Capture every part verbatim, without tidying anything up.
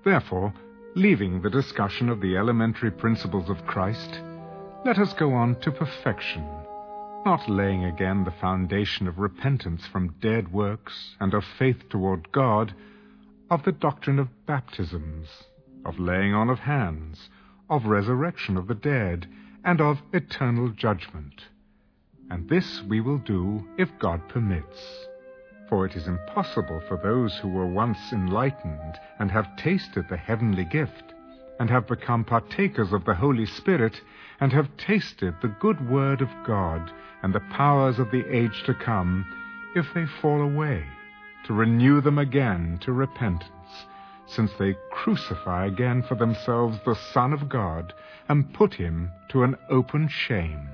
Therefore, leaving the discussion of the elementary principles of Christ, let us go on to perfection, not laying again the foundation of repentance from dead works and of faith toward God, of the doctrine of baptisms, of laying on of hands, of resurrection of the dead, and of eternal judgment. And this we will do if God permits. For it is impossible for those who were once enlightened and have tasted the heavenly gift, and have become partakers of the Holy Spirit, and have tasted the good word of God and the powers of the age to come, if they fall away, to renew them again to repentance, since they crucify again for themselves the Son of God, and put him to an open shame.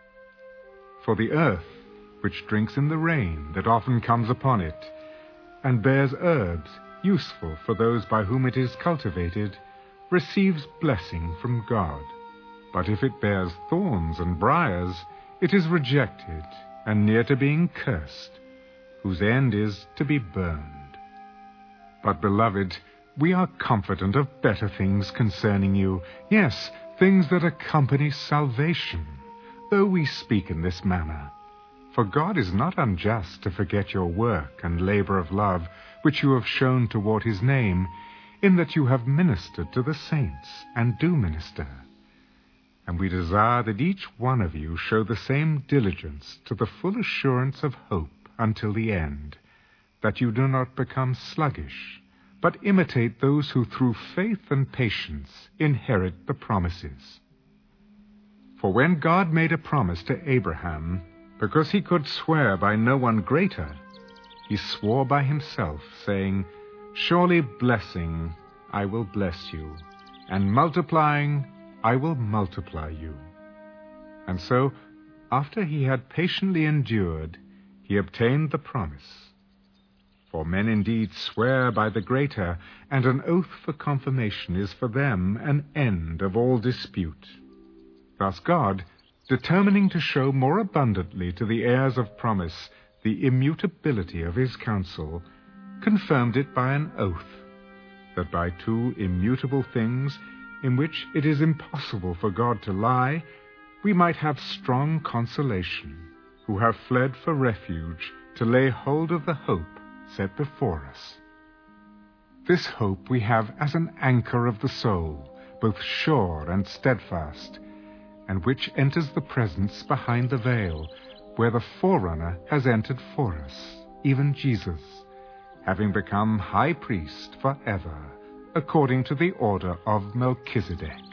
For the earth, which drinks in the rain that often comes upon it, and bears herbs useful for those by whom it is cultivated, receives blessing from God. But if it bears thorns and briars, it is rejected, and near to being cursed, whose end is to be burned. But, beloved, we are confident of better things concerning you, yes, things that accompany salvation, though we speak in this manner. For God is not unjust to forget your work and labor of love, which you have shown toward his name, in that you have ministered to the saints, and do minister. And we desire that each one of you show the same diligence to the full assurance of hope until the end, that you do not become sluggish, but imitate those who through faith and patience inherit the promises. For when God made a promise to Abraham, because he could swear by no one greater, he swore by himself, saying, Surely blessing I will bless you, and multiplying I will multiply you. And so, after he had patiently endured, he obtained the promise. For men indeed swear by the greater, and an oath for confirmation is for them an end of all dispute. Thus God, determining to show more abundantly to the heirs of promise the immutability of his counsel, confirmed it by an oath, that by two immutable things, in which it is impossible for God to lie, we might have strong consolation, who have fled for refuge to lay hold of the hope set before us. This hope we have as an anchor of the soul, both sure and steadfast, and which enters the presence behind the veil, where the forerunner has entered for us, even Jesus, having become high priest forever, according to the order of Melchizedek.